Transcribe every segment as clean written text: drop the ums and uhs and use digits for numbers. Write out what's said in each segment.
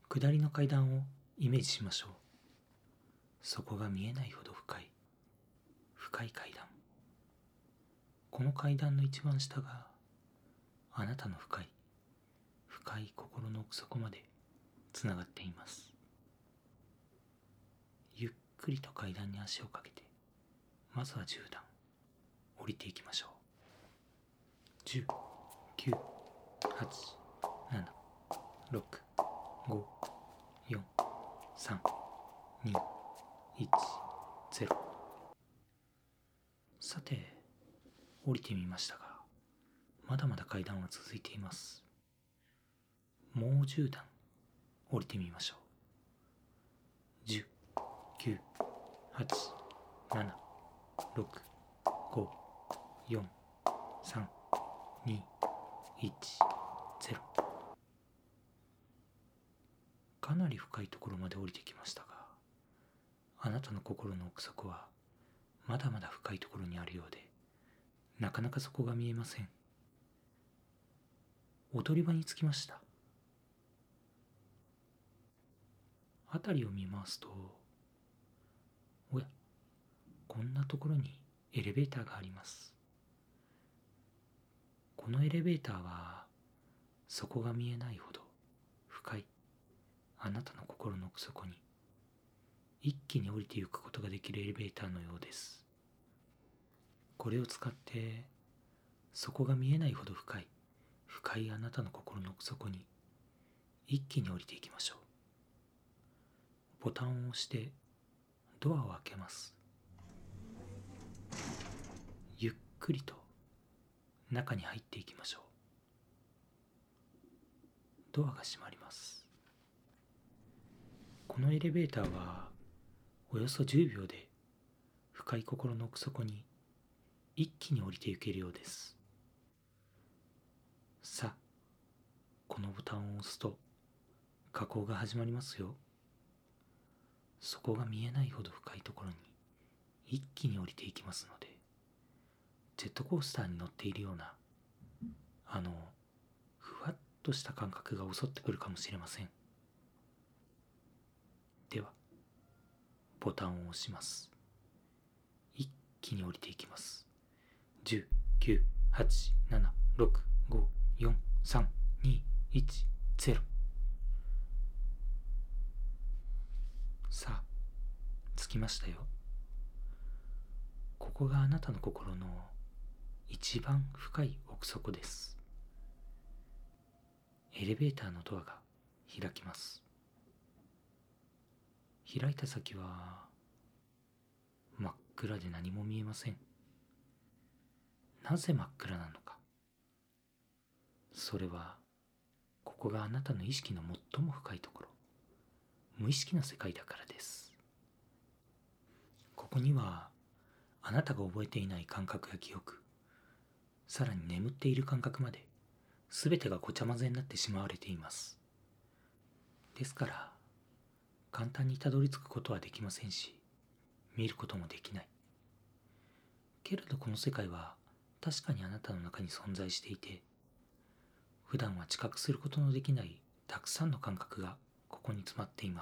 下りの階段をイメージしましょう。そこが見えないほど深い階段。この階段の一番下があなたの深い心の奥底までつながっています。ゆっくりと階段に足をかけて、まずは10段降りていきましょう。10、9、8、7、6、5、4、3、2、1、0。さて、降りてみましたが、まだまだ階段は続いています。もう10段降りてみましょう。10、9、8、7、6、5、4、3、2、1、0。かなり深いところまで降りてきましたが、あなたの心の奥底はまだまだ深いところにあるようで、なかなかそこが見えません。踊り場に着きました。辺りを見回すと、おや、こんなところにエレベーターがあります。このエレベーターは、そこが見えないほど深いあなたの心の奥底に一気に降りていくことができるエレベーターのようです。これを使ってそこが見えないほど深いあなたの心の奥底に一気に降りていきましょう。ボタンを押してドアを開けます。ゆっくりと中に入っていきましょう。ドアが閉まります。このエレベーターはおよそ10秒で深い心の奥底に一気に降りていけるようです。さあ、このボタンを押すと下降が始まりますよ。そこが見えないほど深いところに一気に降りていきますので、ジェットコースターに乗っているようなふわっとした感覚が襲ってくるかもしれません。ではボタンを押します。一気に降りていきます。10、9、8、7、6、5、4、3、2、1、0。さあ、着きましたよ。ここがあなたの心の一番深い奥底です。エレベーターのドアが開きます。開いた先は真っ暗で何も見えません。なぜ真っ暗なのか。それはここがあなたの意識の最も深いところ、無意識の世界だからです。ここにはあなたが覚えていない感覚や記憶、さらに眠っている感覚まで全てがごちゃ混ぜになってしまわれています。ですから簡単にたどり着くことはできませんし、見ることもできない。けれどこの世界は確かにあなたの中に存在していて、普段は知覚することのできないたくさんの感覚がここに詰まっています。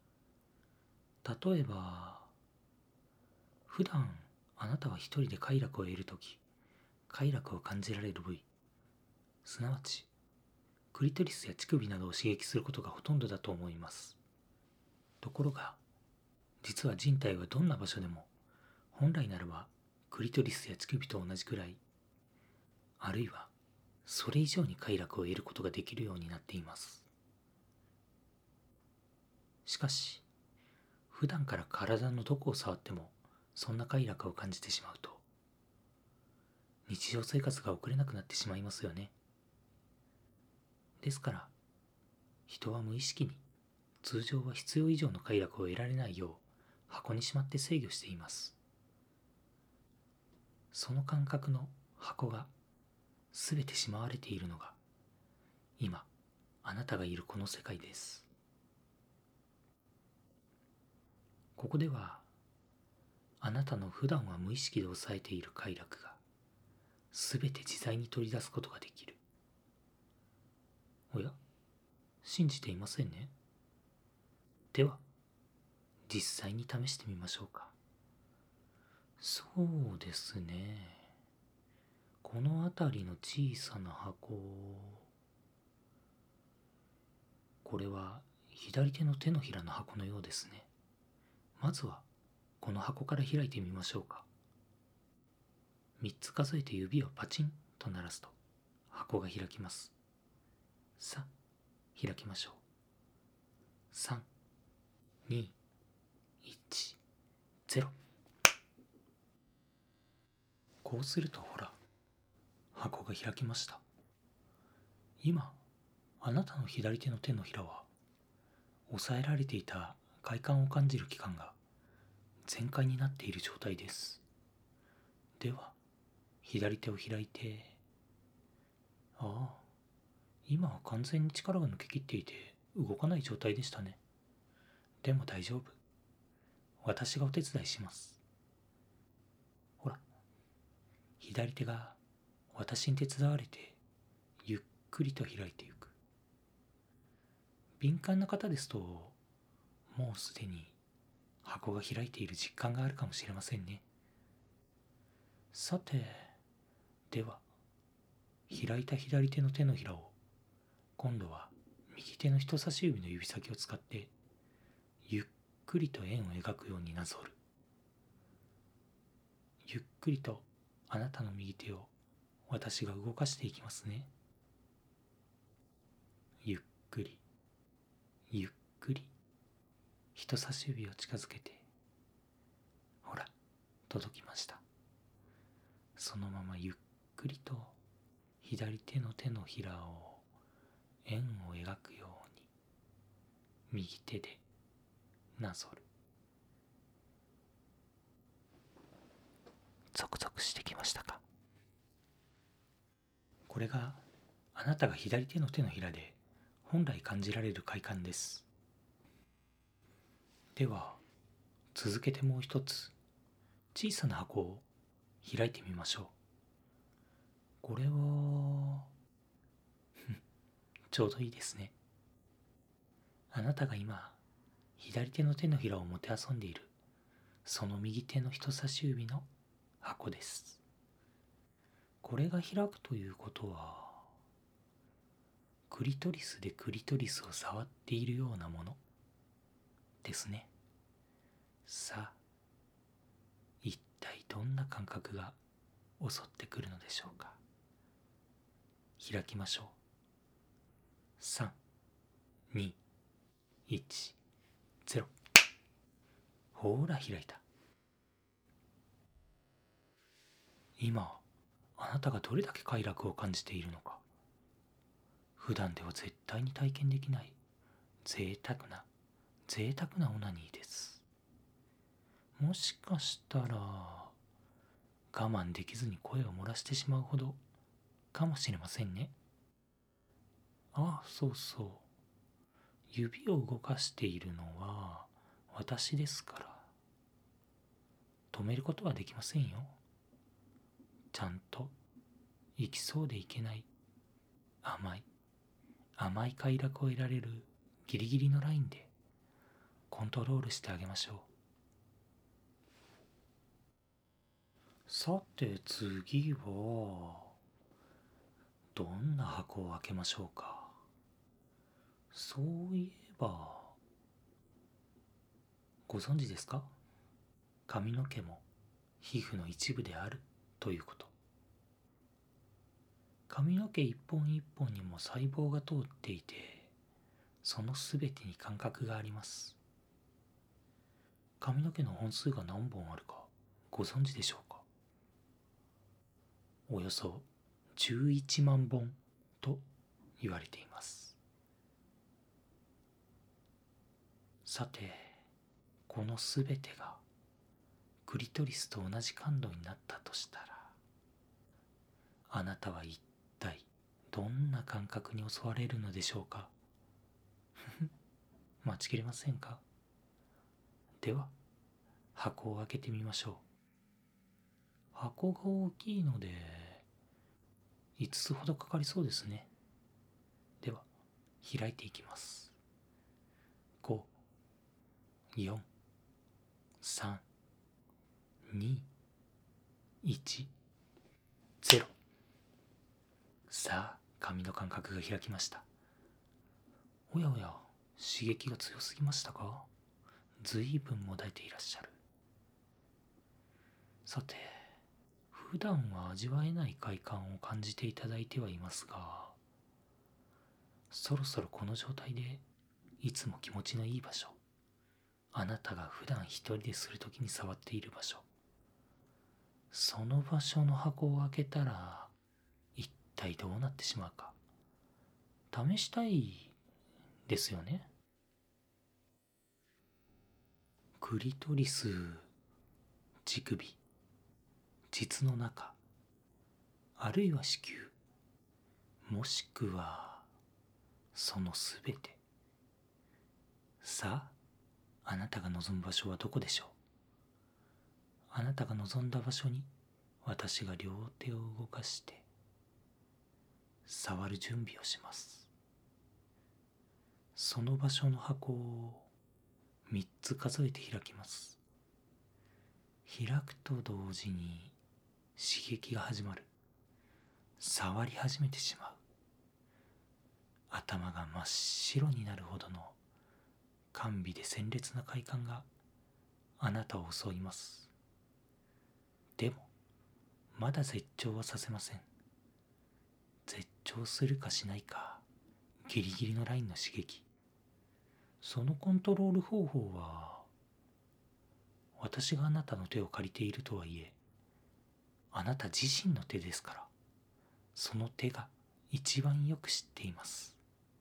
例えば、普段あなたは一人で快楽を得るとき、快楽を感じられる部位、すなわちクリトリスや乳首などを刺激することがほとんどだと思います。ところが、実は人体はどんな場所でも本来ならばクリトリスや乳首と同じくらい、あるいはそれ以上に快楽を得ることができるようになっています。しかし、普段から体のどこを触ってもそんな快楽を感じてしまうと、日常生活が送れなくなってしまいますよね。ですから、人は無意識に通常は必要以上の快楽を得られないよう箱にしまって制御しています。その感覚の箱がすべてしまわれているのが今あなたがいるこの世界です。ここではあなたの普段は無意識で抑えている快楽がすべて自在に取り出すことができる。おや、信じていませんね。 では実際に試してみましょうか。そうですね。この辺りの小さな箱、これは左手の手のひらの箱のようですね。まずはこの箱から開いてみましょうか。3つ数えて指をパチンと鳴らすと箱が開きます。さあ、開きましょう。3、2、1、0。こうするとほら、箱が開きました。今、あなたの左手の手のひらは、抑えられていた快感を感じる器官が全開になっている状態です。では、左手を開いて、ああ、今は完全に力が抜けきっていて動かない状態でしたね。でも大丈夫。私がお手伝いします。ほら、左手が私に手伝われてゆっくりと開いていく。敏感な方ですと、もうすでに箱が開いている実感があるかもしれませんね。さて、では、開いた左手の手のひらを今度は右手の人差し指の指先を使ってゆっくりと円を描くようになぞる。ゆっくりとあなたの右手を私が動かしていきますね。ゆっくり、ゆっくり、人差し指を近づけて、ほら、届きました。そのままゆっくりと左手の手のひらを円を描くように右手でなぞる。ゾクゾクしてきましたか？これがあなたが左手の手のひらで本来感じられる快感です。では続けてもう一つ小さな箱を開いてみましょう。これはちょうどいいですね。あなたが今左手の手のひらをもてあそんでいるその右手の人差し指の箱です。これが開くということはクリトリスでクリトリスを触っているようなものですね。さあ、一体どんな感覚が襲ってくるのでしょうか。開きましょう。3、2、1、0。ほら開いた。今、あなたがどれだけ快楽を感じているのか。普段では絶対に体験できない贅沢なオナニーです。もしかしたら我慢できずに声を漏らしてしまうほどかもしれませんね。ああ、そうそう。指を動かしているのは私ですから。止めることはできませんよ。ちゃんと行きそうでいけない甘い快楽を得られるギリギリのラインでコントロールしてあげましょう。さて次はどんな箱を開けましょうか。そういえばご存知ですか？髪の毛も皮膚の一部であるということ。髪の毛一本一本にも細胞が通っていて、そのすべてに感覚があります。髪の毛の本数が何本あるかご存知でしょうか？およそ11万本と言われています。さて、このすべてがクリトリスと同じ感度になったとしたら、あなたは一体どんな感覚に襲われるのでしょうか？待ちきれませんか？では箱を開けてみましょう。箱が大きいので5つほどかかりそうですね。では開いていきます。5、 4、3、2、1、0。さあ、髪の感覚が開きました。おやおや、刺激が強すぎましたか？ずいぶんもだえていらっしゃる。さて、普段は味わえない快感を感じていただいてはいますが、そろそろこの状態でいつも気持ちのいい場所、あなたが普段一人でするときに触っている場所、その場所の箱を開けたら一体どうなってしまうか試したいですよね。クリトリス、乳首、膣の中、あるいは子宮、もしくはそのすべて。さあ、あなたが望む場所はどこでしょう？あなたが望んだ場所に私が両手を動かして触る準備をします。その場所の箱を3つ数えて開きます。開くと同時に刺激が始まる。触り始めてしまう。頭が真っ白になるほどの甘美で鮮烈な快感があなたを襲います。でもまだ絶頂はさせません。絶頂するかしないかギリギリのラインの刺激。そのコントロール方法は、私があなたの手を借りているとはいえ、あなた自身の手ですから、その手が一番よく知っています。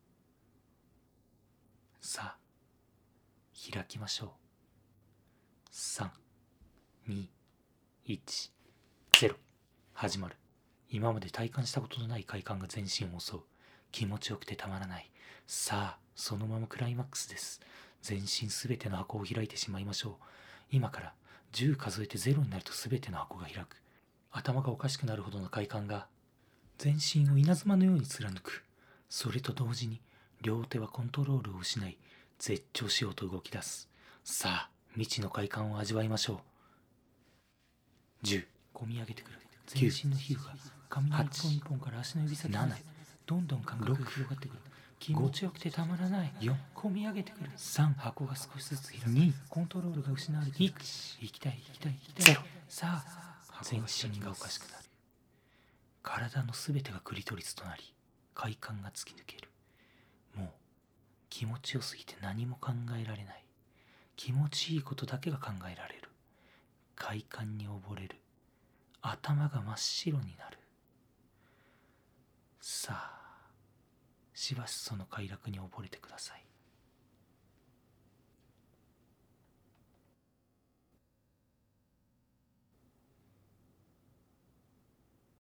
さあ、開きましょう。3、2、1、0。始まる。今まで体感したことのない快感が全身を襲う。気持ちよくてたまらない。さあ、そのままクライマックスです。全身すべての箱を開いてしまいましょう。今から10数えて0になるとすべての箱が開く。頭がおかしくなるほどの快感が全身を稲妻のように貫く。それと同時に両手はコントロールを失い、絶頂しようと動き出す。さあ、未知の快感を味わいましょう。10、込み上げてくる。全身の皮膚が髪の一本一本から足の指先までどんどん感覚が広がってくる。気持ちよくてたまらない。4、込み上げてくる。3、箱が少しずつ開く。2、コントロールが失われていく。1、行きたい行きたい行きたい。0、さあ、全身がおかしくなる。体のすべてがクリトリスとなり、快感が突き抜ける。もう気持ちよすぎて何も考えられない。気持ちいいことだけが考えられる。快感に溺れる。頭が真っ白になる。さあ、しばしその快楽に溺れてください。